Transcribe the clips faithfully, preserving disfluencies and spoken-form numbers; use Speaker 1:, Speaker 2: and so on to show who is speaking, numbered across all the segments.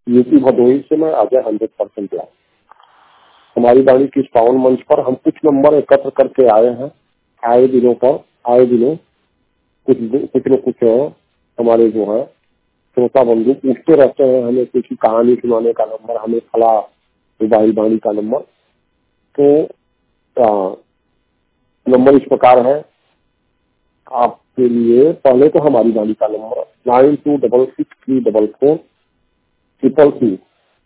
Speaker 1: UP Bhadohi से मैं Ajay hundred percent live. हमारी वाणी की इस पावन मंच पर हम कुछ नंबर एकत्र करके आए हैं। आए दिनों पर आए दिनों कुछ कुछ न कुछ हमारे जो है श्रोता बंधु पूछते रहते हैं हमें कुछ कहानी सुनाने का नंबर, हमें फला मोबाइल वाणी का नंबर। तो आ, नंबर इस प्रकार है आपके लिए। पहले तो हमारी वाणी का number nine two double six three double four triple two,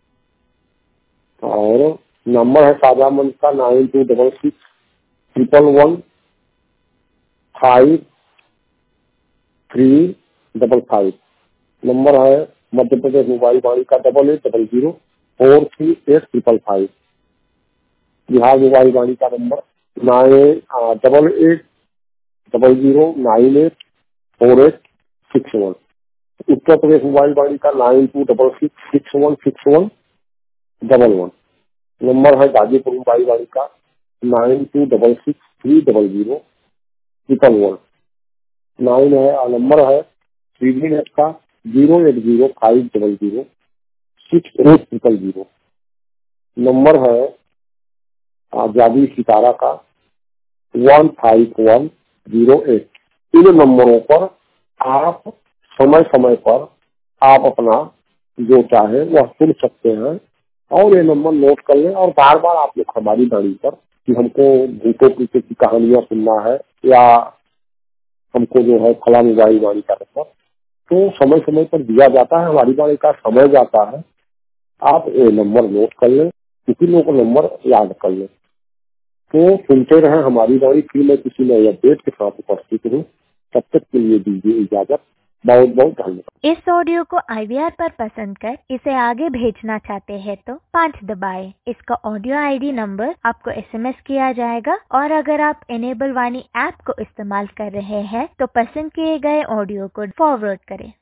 Speaker 1: और नंबर है साझा मंच का nine two double six triple one five three double five. Number है मध्य प्रदेश मोबाइल वाणी का double eight double zero four three eight triple five. Bihar mobile Vaani का number nine double eight double zero nine eight four eight six one. Uttar Pradesh mobile Vaani का nine two double six six one six one double one. Number है Ghazipur mobile Vaani का nine two double six three double zero triple one nine है। और number है three net का zero eight zero five double zero six eight triple zero. Number है आजादी सितारा का one five one zero eight. इन नंबरों पर आप समय समय पर आप अपना जो चाहे वह सुन सकते हैं, और ये नंबर नोट कर लें। और बार बार आप लोग हमारी वाणी पर कि हमको भूतों प्रीतों की कहानियां सुनना है या हमको जो है फला मोबाइल वाणी का नंबर, तो समय समय पर दिया जाता है। हमारी वाणी का समय जाता है, आप ये नंबर नोट कर लें, किसी लोगों को नंबर याद कर लें। तो सुनते रहे हमारी वाणी। फिर मैं किसी नए अपडेट के साथ उपस्थित हूँ। तब तक के लिए दीजिए इजाजत। बहुत बहुत धन्यवाद।
Speaker 2: इस ऑडियो को आई वी आर पर पसंद कर इसे आगे भेजना चाहते हैं तो पाँच दबाएं। इसका ऑडियो आई डी नंबर आपको एस एम एस किया जाएगा, और अगर आप इनेबल वाणी ऐप को इस्तेमाल कर रहे हैं तो पसंद किए गए ऑडियो को फॉरवर्ड करें।